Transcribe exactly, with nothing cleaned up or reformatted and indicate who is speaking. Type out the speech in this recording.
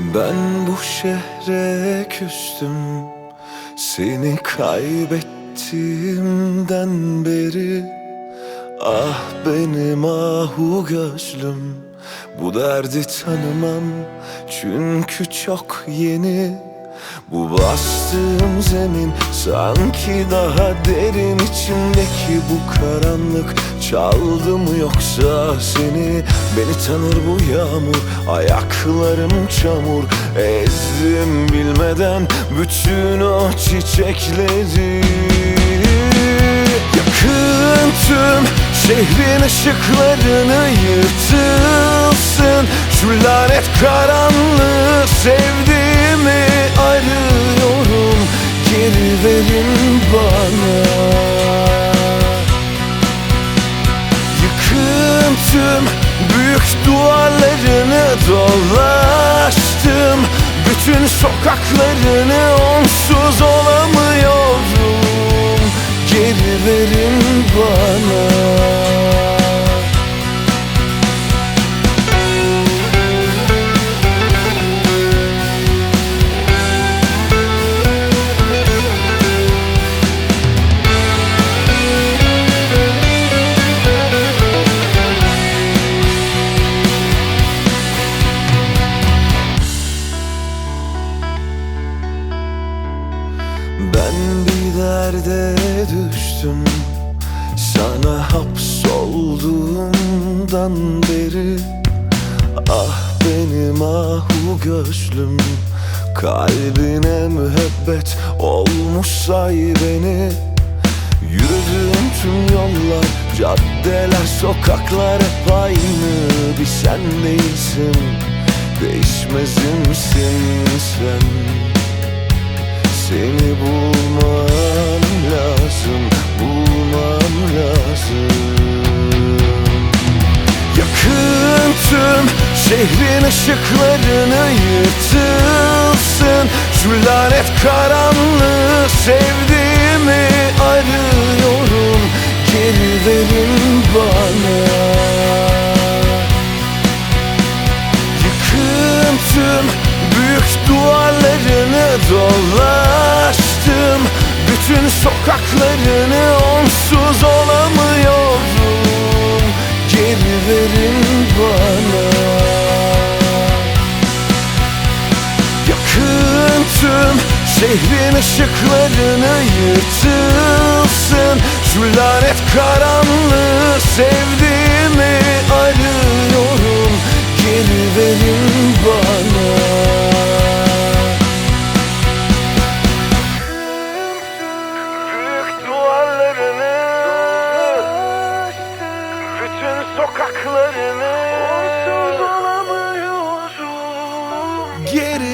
Speaker 1: Ben bu şehre küstüm, seni kaybettiğimden beri. Ah benim ahu gözlüm, bu derdi tanımam çünkü çok yeni. Bu bastığım zemin sanki daha derin, içimdeki bu karanlık çaldı mı yoksa seni? Beni tanır bu yağmur, ayaklarım çamur, ezdim bilmeden bütün o çiçekleri. Yakın tüm şehrin ışıklarını, yırtılsın şu lanet karanlığı. Sevdiğimi arıyorum, geri verin bana. Yıkın tüm büyük duvarlarını, dolaştım bütün sokaklarını, onsuz olamıyorum, geri verin bana. Ben bir derde düştüm, sana hapsolduğumdan beri. Ah benim ahu gözlüm, kalbine müebbet olmuş say beni. Yürüdüğüm tüm yollar, caddeler, sokaklar hep aynı. Bir sen değilsin, değişmezimsin sen. Seni bulmam lazım, bulmam lazım. Yakın tüm şehrin ışıklarını, yırtılsın şu lanet karanlığı. Sevdiğimi arıyorum, geri verin bana. Yıkın tüm büyük duvarlarını, dolaştım bütün sokaklarını, onsuz olamıyorum, geri verin bana. Yakın tüm şehrin ışıklarını, yırtılsın şu lanet karanlığı. Sevdiğimi arıyorum, geri verin bana. Büyük duvarlarını, bütün sokaklarını, onsuz olamıyorum, geri